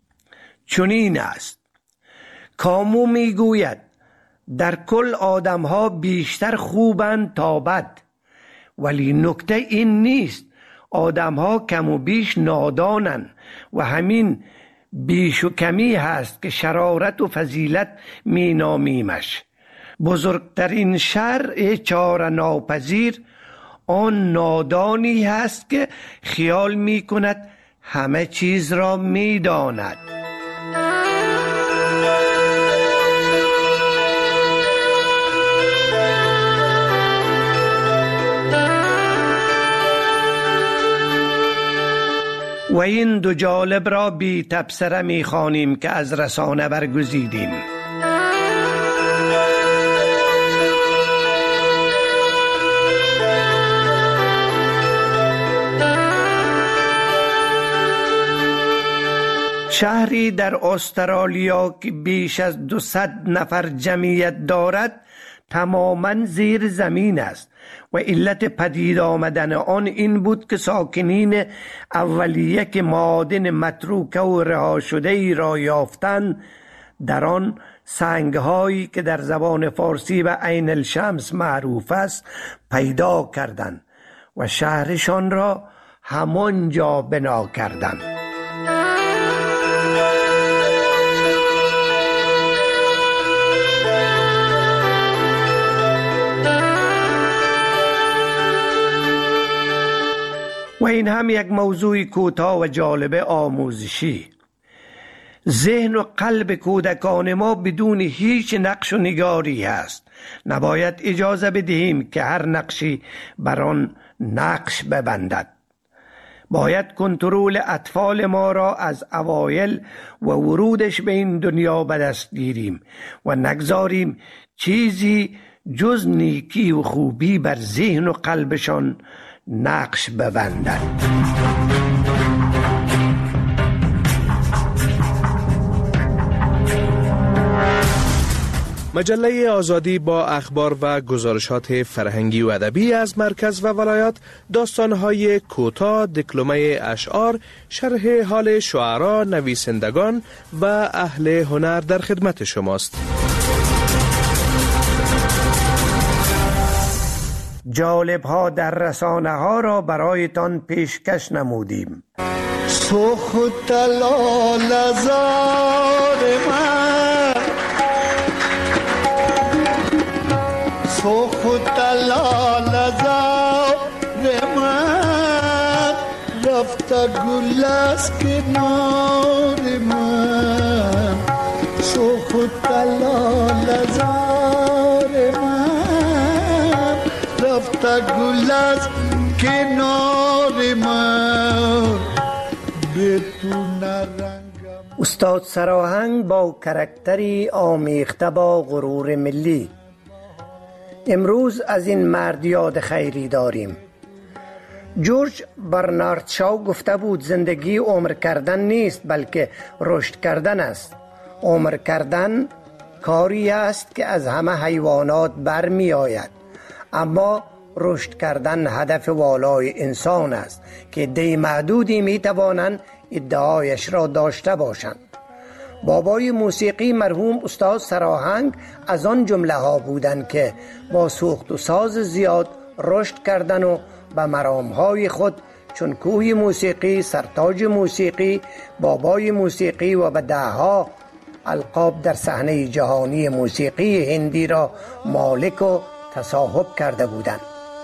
چنین است: کامو میگوید در کل آدم ها بیشتر خوبند تا بد، ولی نکته این نیست، آدم ها کم و بیش نادانند و همین بیش و کمی هست که شرارت و فضیلت می نامیمش. بزرگترین شر چاره ناپذیر آن نادانی هست که خیال می کند همه چیز را می داند. و این دو جالب را بی تبصره می خوانیم که از رسانه برگزیدیم. شهری در استرالیا که بیش از دویست نفر جمعیت دارد تماما زیر زمین است و علت پدید آمدن آن این بود که ساکنین اولیه که معادن متروکه و رها شده ای را یافتند در آن سنگهایی که در زبان فارسی به عین الشمس معروف است پیدا کردند و شهرشان را همانجا بنا کردند. و این هم یک موضوع کوتاه و جالب آموزشی. ذهن و قلب کودکان ما بدون هیچ نقش و نگاری است. نباید اجازه بدهیم که هر نقشی بر آن نقش ببندد. باید کنترل اطفال ما را از اوایل و ورودش به این دنیا به دست گیریم و نگذاریم چیزی جز نیکی و خوبی بر ذهن و قلبشان نقش ببندد. مجله آزادی با اخبار و گزارشات فرهنگی و ادبی از مرکز و ولایات، داستان‌های کوتاه، دکلمه اشعار، شرح حال شعرا، نویسندگان و اهل هنر در خدمت شماست. جالب ها در رسانه ها را برایتان پیشکش نمودیم. سوخ تلال زار من، سوخ تلال زار من، رفت گل از کنار من، سوخ تلال زار من، رفت گل از کنار من. استاد سراهنگ با کرکتری آمیخته با غرور ملی. امروز از این مرد یاد خیری داریم. جورج برنارد شاو گفته بود زندگی عمر کردن نیست بلکه رشد کردن است. عمر کردن کاری است که از همه حیوانات برمی آید، اما رشد کردن هدف والای انسان است که عده محدودی می توانند ادعایش را داشته باشند. بابای موسیقی مرحوم استاد سراهنگ از آن جمله ها بودند که با سوخت و ساز زیاد رشد کردن و به مرامهای خود چون کوه موسیقی، سرتاج موسیقی، بابای موسیقی و به دهها القاب در صحنه جهانی موسیقی هندی را مالک و تصاحب کرده بودند.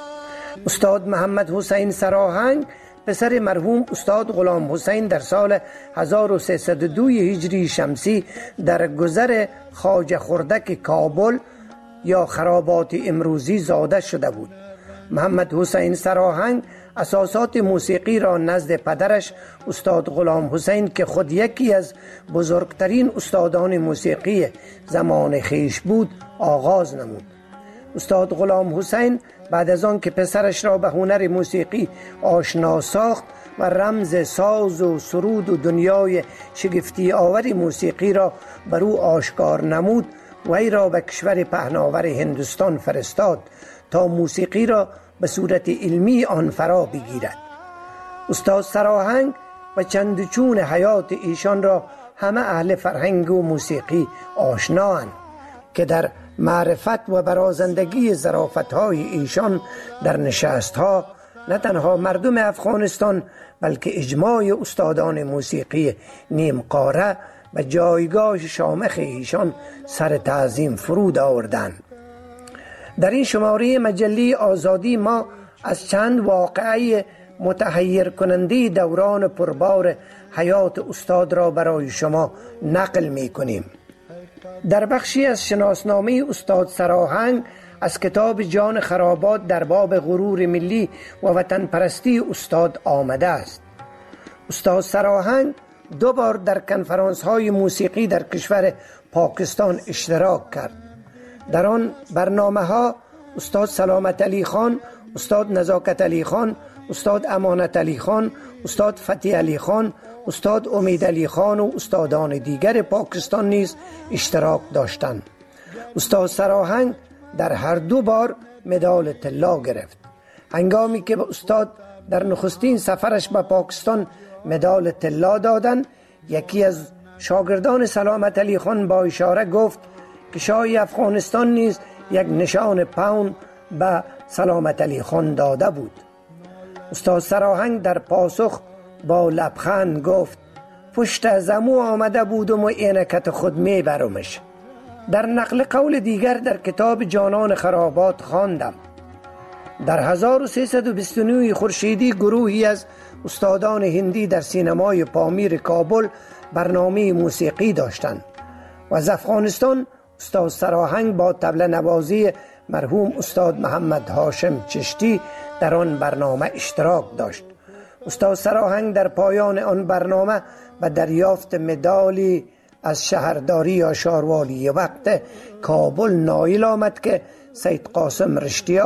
استاد محمد حسین سراهنگ پسر مرحوم استاد غلام حسین در سال هزار و سیصد و دو هجری شمسی در گذر خواجه خردک کابل یا خرابات امروزی زاده شده بود. محمد حسین سراهنگ اساسات موسیقی را نزد پدرش استاد غلام حسین که خود یکی از بزرگترین استادان موسیقی زمان خیش بود آغاز نمود. استاد غلام حسین بعد از آن که پسرش را به هنر موسیقی آشنا ساخت و رمز ساز و سرود و دنیای شگفتی آور موسیقی را بر او آشکار نمود، وی را به کشور پهناور هندوستان فرستاد تا موسیقی را به صورت علمی آن فرا بگیرد. استاد سراهنگ و چند چون حیات ایشان را همه اهل فرهنگ و موسیقی آشنااند که در معرفت و برازندگی ظرافت‌های ایشان در نشست‌ها نه تنها مردم افغانستان بلکه اجماع استادان موسیقی نیمقاره و جایگاه شامخ ایشان سر تعظیم فرود آوردند. در این شماره مجله آزادی ما از چند واقعه متحیر کننده دوران پربار حیات استاد را برای شما نقل می کنیم. در بخشی از شناسنامه استاد سراهنگ از کتاب جان خرابات در باب غرور ملی و وطن پرستی استاد آمده است. استاد سراهنگ دو بار در کنفرانس های موسیقی در کشور پاکستان اشتراک کرد. در آن برنامه ها استاد سلامت علی خان، استاد نزاکت علی خان، استاد امانت علی خان، استاد فتح علی خان، استاد امید علی خان و استادان دیگر پاکستان نیز اشتراک داشتند. استاد سراهنگ در هر دو بار مدال طلا گرفت. هنگامی که به استاد در نخستین سفرش به پاکستان مدال طلا دادند، یکی از شاگردان سلامت علی خان با اشاره گفت که شاه افغانستان نیز یک نشان پاون به سلامت علی خان داده بود. استاد سراهنگ در پاسخ با لبخند گفت پشت از امو آمده بودم و اینکت خود میبرمش. در نقل قول دیگر در کتاب جانان خرابات خواندم در هزار و سیصد و بیست و نه خورشیدی گروهی از استادان هندی در سینمای پامیر کابل برنامه موسیقی داشتند و از افغانستان استاد سراهنگ با طبل نوازی مرحوم استاد محمد هاشم چشتی در آن برنامه اشتراک داشت. استاد سراهنگ در پایان آن برنامه و دریافت مدالی از شهرداری یا شاروالی وقت کابل نایل آمد که سید قاسم رشتیا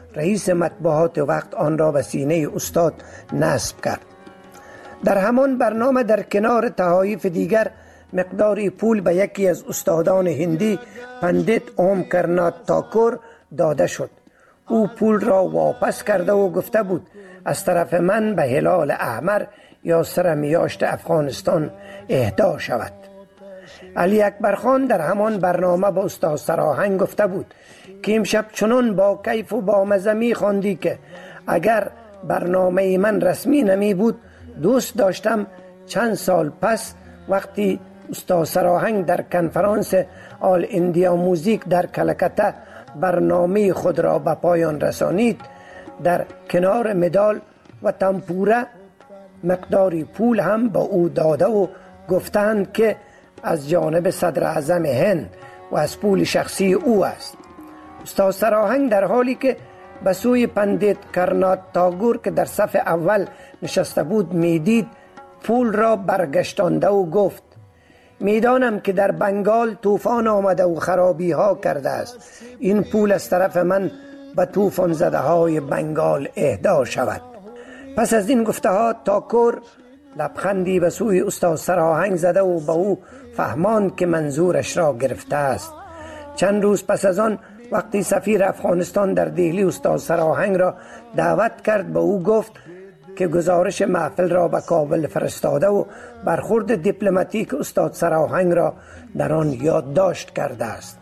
رئیس مطبوعات وقت آن را به سینه استاد نصب کرد. در همان برنامه در کنار تحایف دیگر مقداری پول به یکی از استادان هندی پندیت اوم کرنات تاکور داده شد. او پول را واپس کرده و گفته بود از طرف من به هلال احمر یا سر میاشت افغانستان اهدا شود. علی اکبر خان در همان برنامه با استاد سراهنگ گفته بود که امشب چنان با کیف و با مزه می خواندی که اگر برنامه من رسمی نمی بود دوست داشتم چند سال پس وقتی استاد سراهنگ در کنفرانس آل اندیا موزیک در کلکته برنامه خود را به پایان رسانید در کنار مدال و تمپوره مقداری پول هم با او داده و گفتند که از جانب صدر اعظم هند و از پول شخصی او است. استاد سراهنگ در حالی که به سوی پندیت کرنات تاگور که در صف اول نشسته بود میدید پول را برگشتانده و گفت میدانم که در بنگال طوفان آمده و خرابی ها کرده است. این پول از طرف من به طوفان زده های بنگال اهدا شود. پس از این گفته ها تاکور لبخندی به سوی استاد سراهنگ زده و به او فهماند که منظورش را گرفته است. چند روز پس از آن وقتی سفیر افغانستان در دهلی استاد سراهنگ را دعوت کرد به او گفت که گزارش محفل را به کابل فرستاده و برخورد دیپلماتیک استاد سراهنگ را در آن یادداشت کرده است.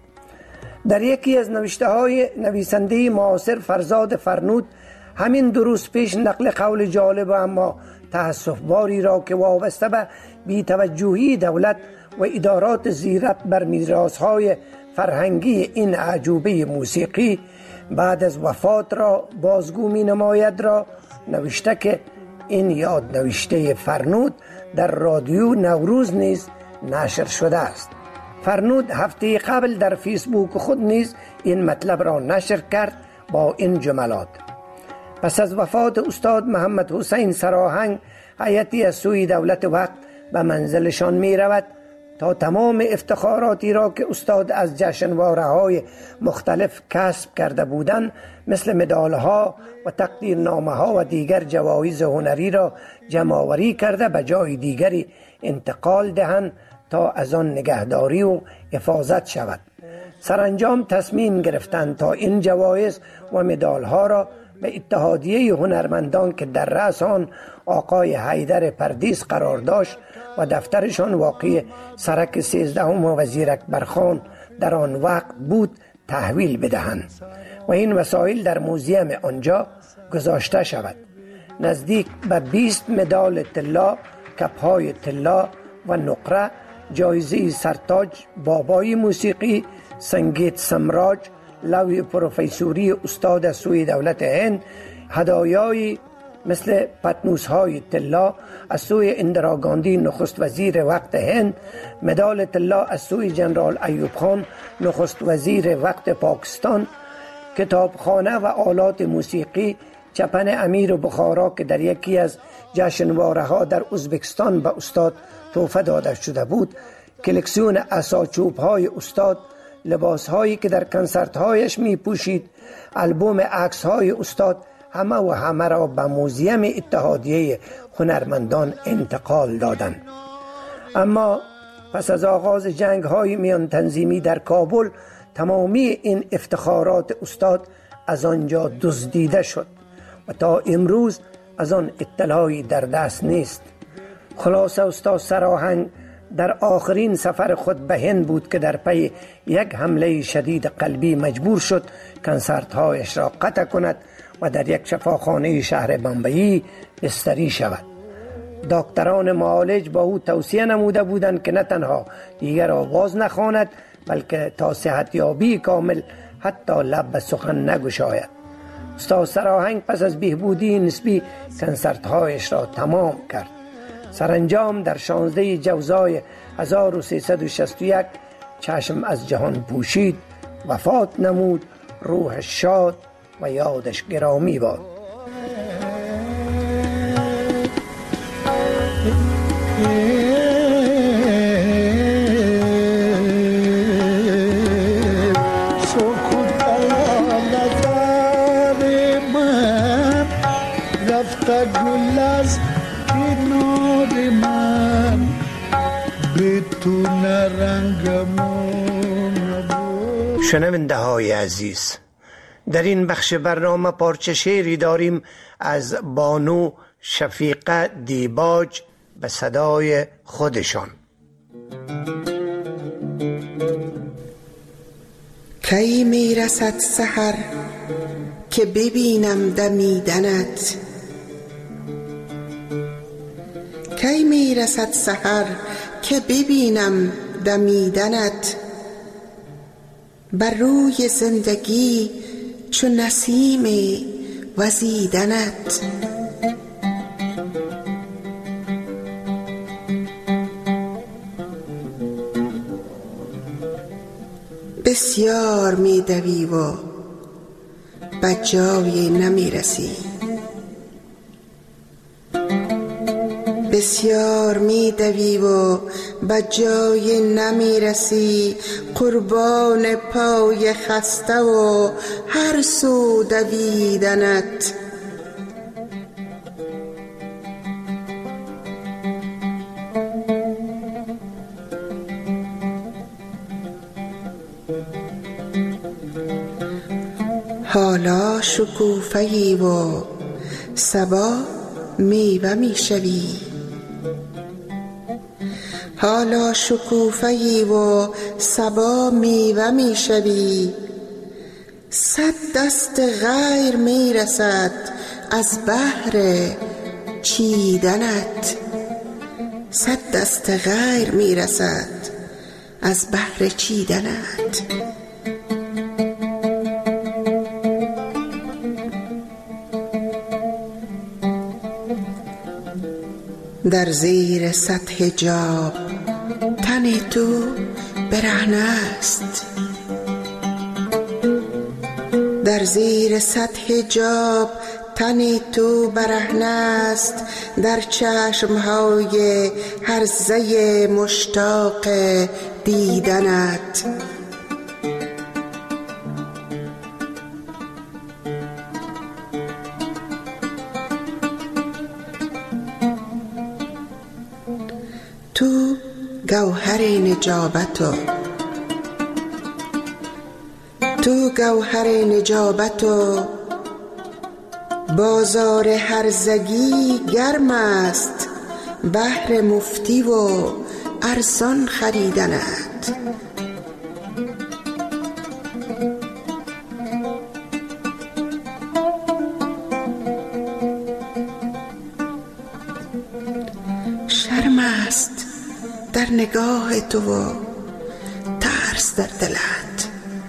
در یکی از نوشته های نویسنده معاصر فرزاد فرنود همین دو روز پیش نقل قول جالب اما تأسف باری را که وابسته به بی‌توجهی دولت و ادارات زیربط بر میراث‌های فرهنگی این اعجوبه موسیقی بعد از وفات را بازگو می نماید را نوشته که این یاد نوشته فرنود در رادیو نوروز نیز نشر شده است. فرنود هفته قبل در فیسبوک خود نیز این مطلب را نشر کرد با این جملات: پس از وفات استاد محمد حسین سراهنگ هیئتی از سوی دولت وقت به منزلشان می رود تا تمام افتخاراتی را که استاد از جشنواره های مختلف کسب کرده بودند مثل مدال ها و تقدیرنامه ها و دیگر جوایز هنری را جمع‌آوری کرده به جای دیگری انتقال دهند تا از آن نگهداری و حفاظت شود. سرانجام تصمیم گرفتند تا این جوایز و مدال ها را به اتحادیه هنرمندان که در رأس آن آقای حیدر پردیس قرار داشت و دفترشان واقع سرک سیزدهم وزیر اکبر خان در آن وقت بود تحویل بدهند و این وسایل در موزیم آنجا گذاشته شود. نزدیک به بیست مدال طلا، کپهای طلا و نقره، جایزه سرتاج بابای موسیقی، سنگیت سمراج، لوح پروفیسوری استاد از سوی دولت هند، هدایایی مثل پتنوس های طلا از سوی اندرا گاندی نخست وزیر وقت هند، مدال طلا از سوی جنرال ایوب خان نخست وزیر وقت پاکستان، کتابخانه و آلات موسیقی، چپن امیر بخارا که در یکی از جشنواره ها در ازبکستان به استاد تحفه داده شده بود، کلکسیون عصاچوب های استاد، لباس هایی که در کنسرت هایش می پوشید، البوم عکس های استاد، همه و همه را به موزیم اتحادیه هنرمندان انتقال دادند. اما پس از آغاز جنگ های میان تنظیمی در کابل تمامی این افتخارات استاد از آنجا دزدیده شد و تا امروز از آن اطلاعی در دست نیست. خلاصه استاد سراهنگ در آخرین سفر خود به هند بود که در پی یک حمله شدید قلبی مجبور شد کنسرت هایش را قطع کند و در یک شفاخانه شهر بمبئی بستری شود. دکتران معالج با او توصیه نموده بودند که نه تنها دیگر آواز نخواند بلکه تا صحتیابی کامل حتی لب به سخن نگشاید. استاد سراهنگ پس از بهبودی نسبی کنسرت هایش را تمام کرد. سرانجام در شانزده جوزای هزار و سیصد و شصت و یک چشم از جهان پوشید، وفات نمود، روح شاد و یادش گرامی باد. گل از کنار من بتونه رنگمون بود. شنونده های عزیز، در این بخش برنامه پارچه شعری داریم از بانو شفیقه دیباج به صدای خودشان. کی میرسد سحر که ببینم دمیدنت، کی میرسد سحر که ببینم دمیدنت، بر روی زندگی چو نسیم وزیدنت. بسیار می دوی و به جای نمی رسی، بسیار می دوی و به جای نمی رسی، قربان پای خسته و هر سو دویدنت. حالا شکوفه‌ای و صبا میوه میشوی، حالا شکوفه‌ای و صبا میوه میشوی، صد دست غیر میرسد از بهر چیدنت، صد دست غیر میرسد از بهر چیدنت. در زیر صد حجاب تن تو برهنه است، در زیر صد حجاب تن تو برهنه است، در چشمهای هرزه مشتاق دیدنت. تو گوهر نجابت و تو گوهر نجابت و بازار هرزگی گرم است، بهر مفتی و ارزان خریدنت. شرم است در نگاه تو و ترس در دلت،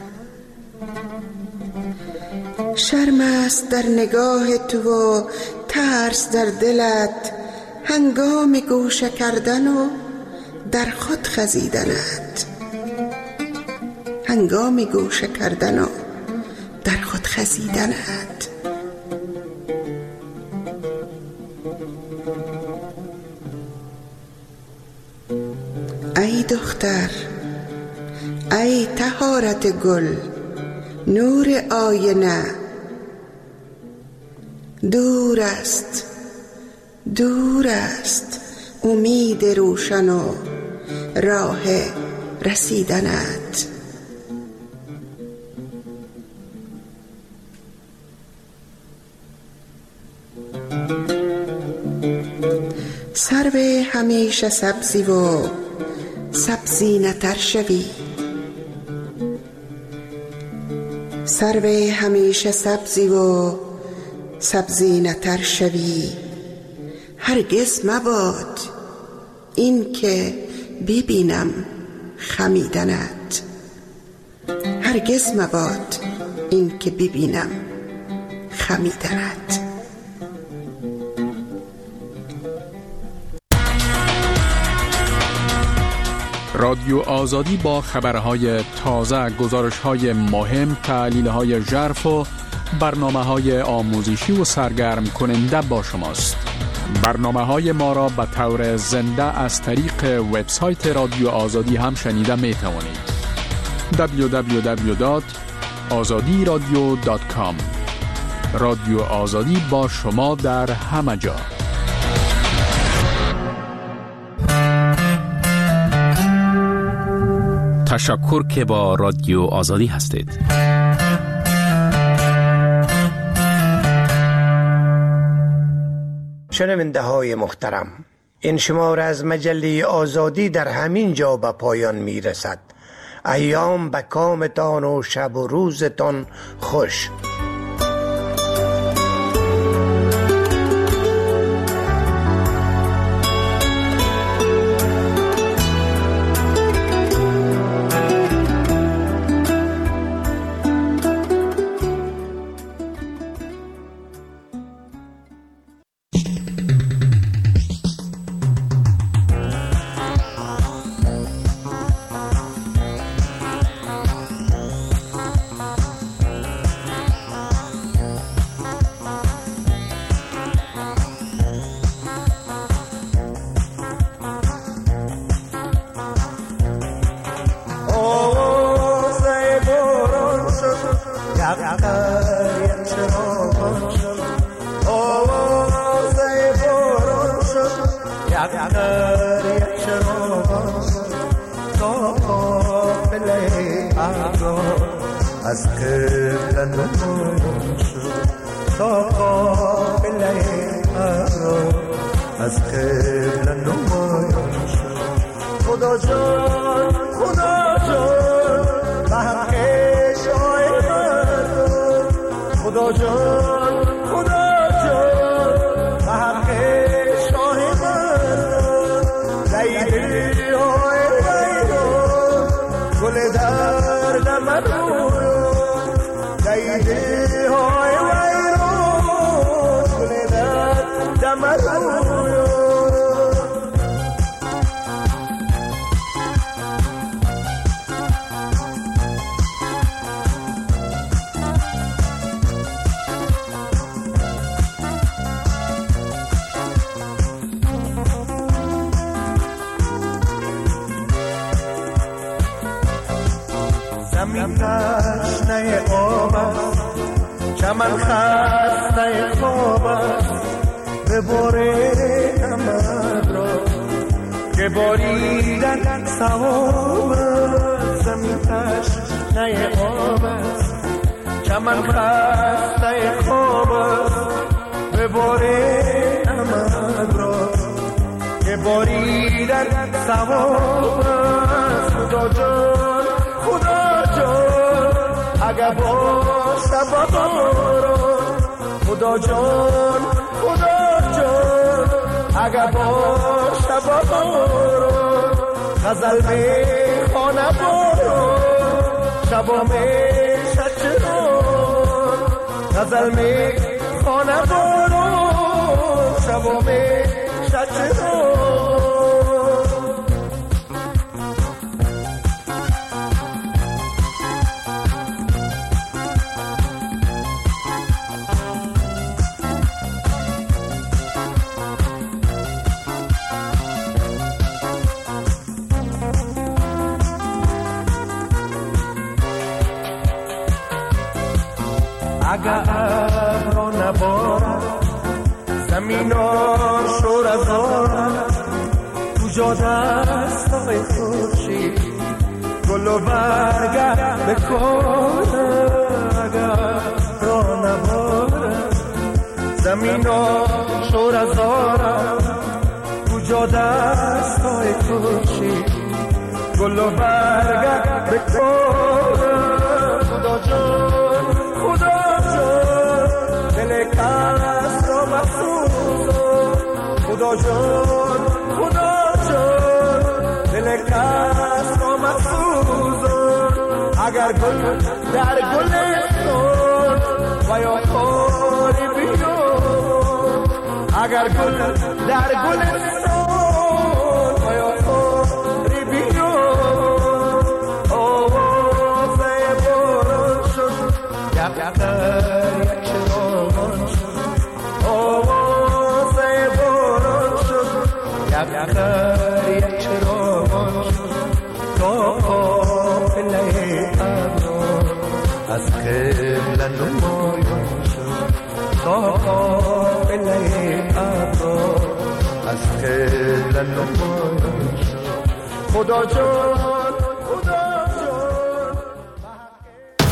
شرم است در نگاه تو و ترس در دلت، هنگام گوشه کردن و در خود خزیدنت، هنگام گوشه کردن و در خود خزیدنت. ای دختر، ای طهارت گل، نور آینه، دور است دور است امید روشن و راه رسیدنت. سرو همیشه سبزی و سبزی نتر شوی، سرو همیشه سبزی و سبزی نتر شوی، هرگز مباد این که ببینم خمیدنت، هرگز مباد این که ببینم خمیدنت. رادیو آزادی با خبرهای تازه، گزارش‌های مهم، تحلیل‌های ژرف و برنامه‌های آموزشی و سرگرم کننده با شماست. برنامه‌های ما را به طور زنده از طریق وبسایت رادیو آزادی هم شنیده می‌توانید. دبلیو دبلیو دبلیو دات آزادی رادیو دات کام رادیو آزادی با شما در همه جا. تشکر که با رادیو آزادی هستید. شنونده های محترم، این شماره از مجله آزادی در همین جا به پایان می رسد. ایام به کامتان و شب و روزتان خوش. از قبل نمایان شد تا قابل قرار، از قبل نمایان شد. خدا جان خدا جان به حق شای مردم، خدا جان خدا جان به حق شای مردم. لیلی های بیرون گل درد من لیلی های ویرون گل درد من زمین تشنه آب است، چمن خسته خواب است. بباره امد را که باریدن ثواب است. زمین تشنه آب است، چمن خسته خواب است. بباره امد را که باریدن ثواب است. خدا جان خدا جان اگر باشه باران، خدا جان خدا جان اگر باشه باران. غزل میخوانه باران شبا میشه چران. غزل میخوانه باران شبا میشه چران. اگر ابرا نبارد زمین شور از آرد، کجا دستای خورشید گل و برگرد بکنه. اگر ابرا نبارد زمین شور از آرد، کجا دستای خورشید گل و برگرد بکنه. خدا جان خدا جان دل کس را مفروض، خدا جان خدا جان دل کس را مفروض. اگر گل در گلستان و یا کاری بیان، اگر گل در گلستان و یا کاری بیان. آوازه باران شد یقدر یک چراغان شد. آوازه باران شد یقدر یک چراغان شد. تا قافله ابرار از قبله نمایان شد. تا قافله ابرار از خیل نمایان شد. خدا جان